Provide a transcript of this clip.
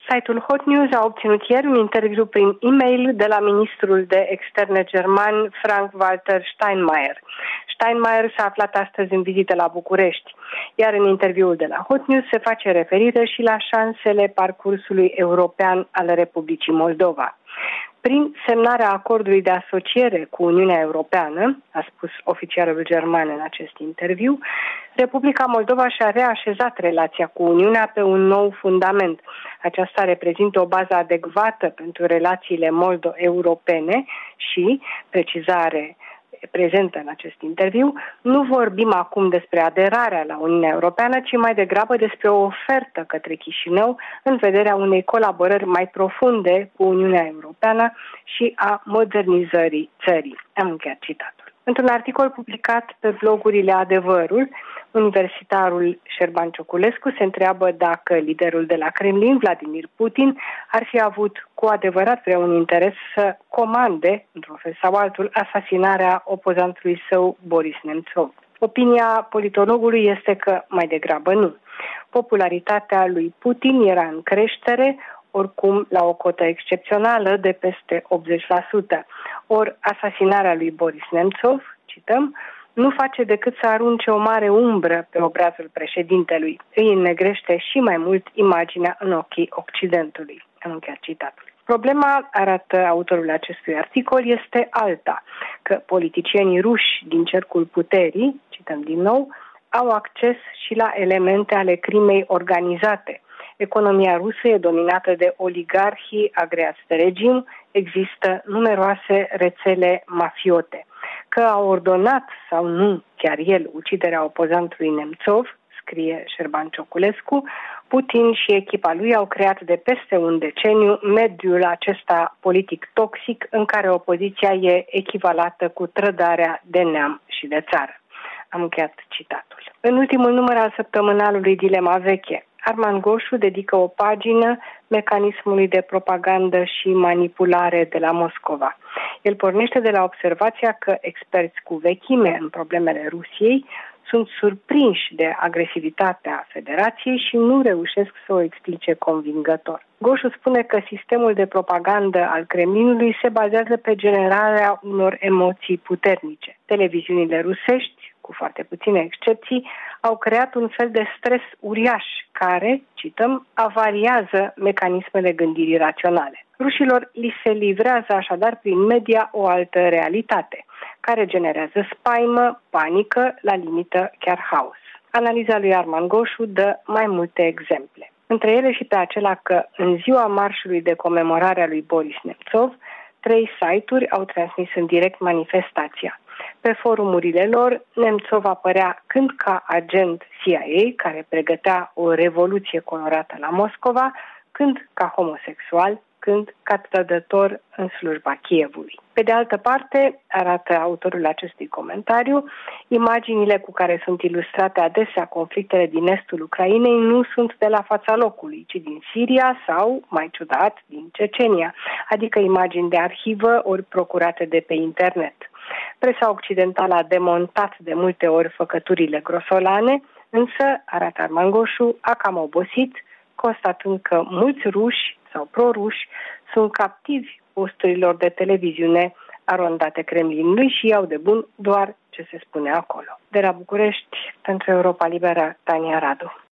Site-ul Hot News a obținut ieri un interviu prin e-mail de la ministrul de externe german Frank-Walter Steinmeier. Steinmeier s-a aflat astăzi în vizită la București, iar în interviul de la Hot News se face referire și la șansele parcursului european al Republicii Moldova. Prin semnarea acordului de asociere cu Uniunea Europeană, a spus oficialul german în acest interviu, Republica Moldova și-a reașezat relația cu Uniunea pe un nou fundament. Aceasta reprezintă o bază adecvată pentru relațiile moldo-europene și, precizare prezentă în acest interviu, nu vorbim acum despre aderarea la Uniunea Europeană, ci mai degrabă despre o ofertă către Chișinău în vederea unei colaborări mai profunde cu Uniunea Europeană și a modernizării țării. Am încheiat citatul. Într-un articol publicat pe blogurile Adevărul, universitarul Șerban Cioculescu se întreabă dacă liderul de la Kremlin, Vladimir Putin, ar fi avut cu adevărat vreun interes să comande, într-un fel sau altul, asasinarea opozantului său Boris Nemțov. Opinia politologului este că mai degrabă nu. Popularitatea lui Putin era în creștere, oricum la o cotă excepțională de peste 80%. Ori asasinarea lui Boris Nemțov, cităm, nu face decât să arunce o mare umbră pe obrazul președintelui. Îi înnegrește și mai mult imaginea în ochii Occidentului. Am încheiat citatul. Problema, arată autorul acestui articol, este alta, că politicienii ruși din cercul puterii, cităm din nou, au acces și la elemente ale crimei organizate. Economia rusă e dominată de oligarhii agreați de regim, există numeroase rețele mafiote. Că a ordonat sau nu chiar el uciderea opozantului Nemțov, scrie Șerban Cioculescu, Putin și echipa lui au creat de peste un deceniu mediul acesta politic toxic în care opoziția e echivalată cu trădarea de neam și de țară. Am încheiat citatul. În ultimul număr al săptămânalului Dilema Veche, Arman Goșu dedică o pagină mecanismului de propagandă și manipulare de la Moscova. El pornește de la observația că experți cu vechime în problemele Rusiei sunt surprinși de agresivitatea Federației și nu reușesc să o explice convingător. Goșu spune că sistemul de propagandă al Kremlinului se bazează pe generarea unor emoții puternice. Televiziunile rusești, cu foarte puține excepții, au creat un fel de stres uriaș care, cităm, avariază mecanismele gândirii raționale. Rușilor li se livrează așadar prin media o altă realitate, care generează spaimă, panică, la limită chiar haos. Analiza lui Arman Goșu dă mai multe exemple. Între ele și pe acela că în ziua marșului de comemorare a lui Boris Nemțov, 3 site-uri au transmis în direct manifestația. Pe forumurile lor, Nemțov apărea când ca agent CIA, care pregătea o revoluție colorată la Moscova, când ca homosexual, când ca trădător în slujba Kievului. Pe de altă parte, arată autorul acestui comentariu, imaginile cu care sunt ilustrate adesea conflictele din estul Ucrainei nu sunt de la fața locului, ci din Siria sau, mai ciudat, din Cecenia, adică imagini de arhivă ori procurate de pe internet. Presa occidentală a demontat de multe ori făcăturile grosolane, însă, arată Arman Goșu, a cam obosit, constatând că mulți ruși sau proruși sunt captivi posturilor de televiziune arondate Kremlinului și iau de bun doar ce se spune acolo. De la București, pentru Europa Liberă, Tania Radu.